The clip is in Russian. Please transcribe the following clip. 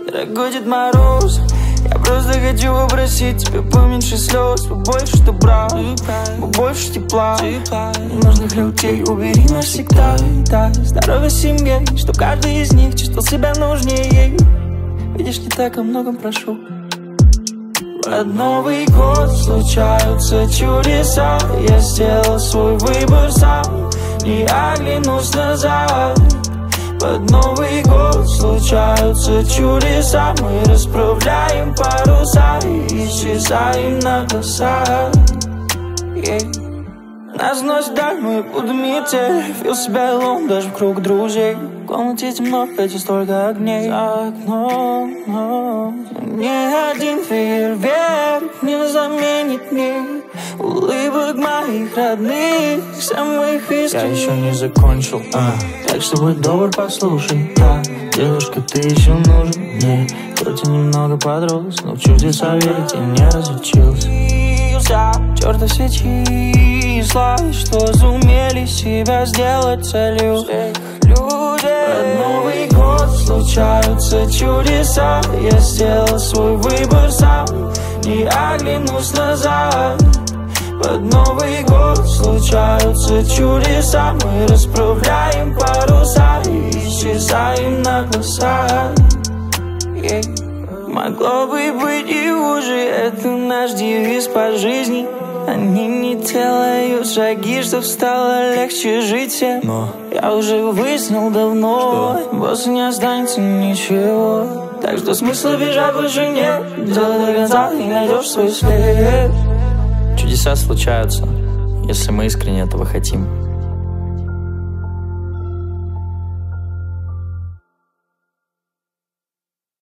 Дорогой Дед Мороз, я просто хочу попросить тебя поменьше слез, побольше добра, побольше тепла. Ненужных людей убери навсегда. Здоровье семье, чтоб каждый из них чувствовал себя нужнее. Видишь, не так о многом прошу. Под Новый год случаются чудеса. Я сделал свой выбор сам, не оглянусь назад. Под Новый год случаются чудеса. Мы расправляем паруса и исчезаем на глазах. Нас носит вдаль, мы будем метель. Фил себя лом даже в круг друзей. В комнате темно, хотя столько огней. За окном ни один фейерверк не заменит мир улыбок моих родных, самых искренних. Я еще не закончил, так что будь добр, послушай. Девушка, ты еще нужен мне. Хоть и немного подрос, но в чудеса верить я не разучился. Чёрта все числа, что сумели себя сделать целью людей. Под Новый год случаются чудеса. Я сделал свой выбор сам, не оглянусь назад. Под Новый год случаются чудеса. Мы расправляем паруса и исчезаем на глазах. Могло бы быть и хуже, это наш девиз по жизни. Они не делают шаги, чтоб стало легче жить всем. Но я уже выяснил давно, больше не останется ничего. Так что смысла бежать больше нет. Делай до конца, и найдешь свой след. Чудеса случаются, если мы искренне этого хотим.